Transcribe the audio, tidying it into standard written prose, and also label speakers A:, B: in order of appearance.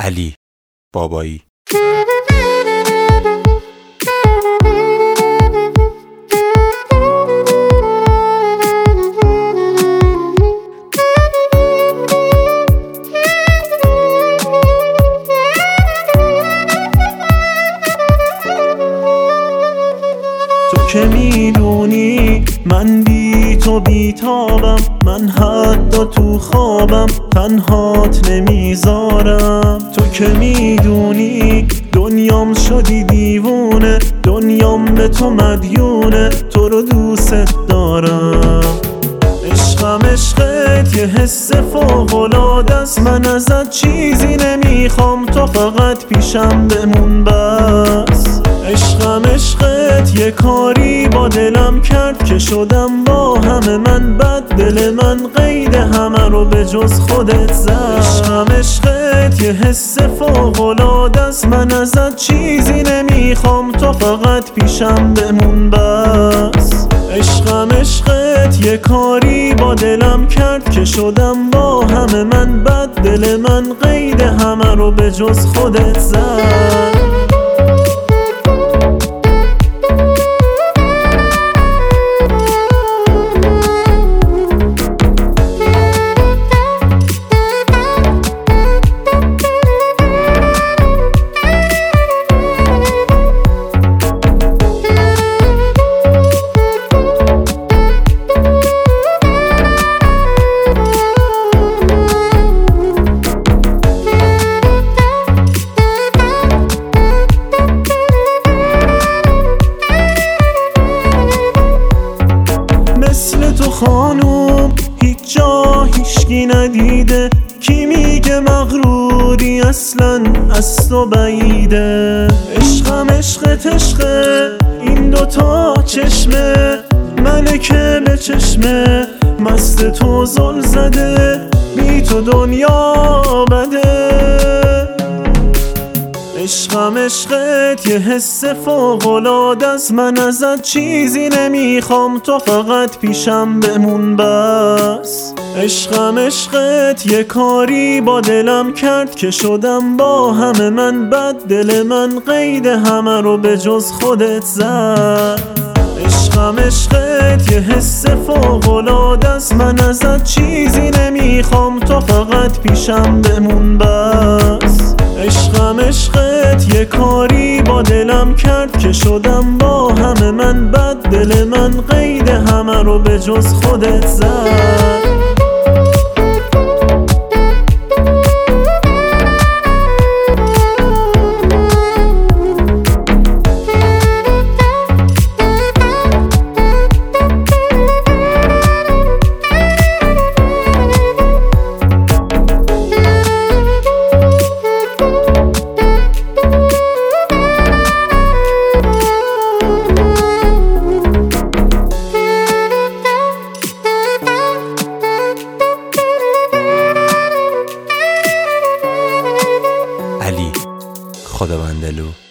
A: علی بابایی.
B: تو که میدونی من بی تو بیتابم، من حتی تو خوابم تنهات نمیذارم. تو که میدونی دنیام شدی دیوونه، دنیام به تو مدیونه، تو رو دوست دارم. عشقم عشقت یه حس فوق‌العاده است، من ازت چیزی نمیخوام، تو فقط پیشم بمون بس. عشقم عشقت یه کاری با دلم کرد که شدم با همه من بد، دل من قید همه رو به جز خودت زد. عشقم عشقت یه حس فوق‌العاده است، من ازت چیزی نمیخوام، تو فقط پیشم بمون بس. عشقم عشقت یه کاری با دلم کرد که شدم با همه من بد، دل من قید همه رو به جز خودت زد. مثل تو خانوم هیچ جا هیچکی ندیده، کی میگه مغروری اصلا از تو بعیده. عشقم عشقت عشقه این دوتا چشمه، ملکه به چشمه مست تو زل زده، بی تو دنیا بده. عشقم عشقت یه حس فوق‌العاده است، من ازت چیزی نمیخوام، تو فقط پیشم بمون بس. عشقم عشقت یه کاری با دلم کرد که شدم با همه من بد، دل من قید همه رو به جز خودت زد. عشقم عشقت یه حس فوق‌العاده است، من ازت چیزی نمیخوام، تو فقط پیشم بمون بس. عشقم عشقت یه کاری با دلم کرد که شدم با همه من بد، دل من قید همه رو به جز خودت زد.
A: علی خداوندلو.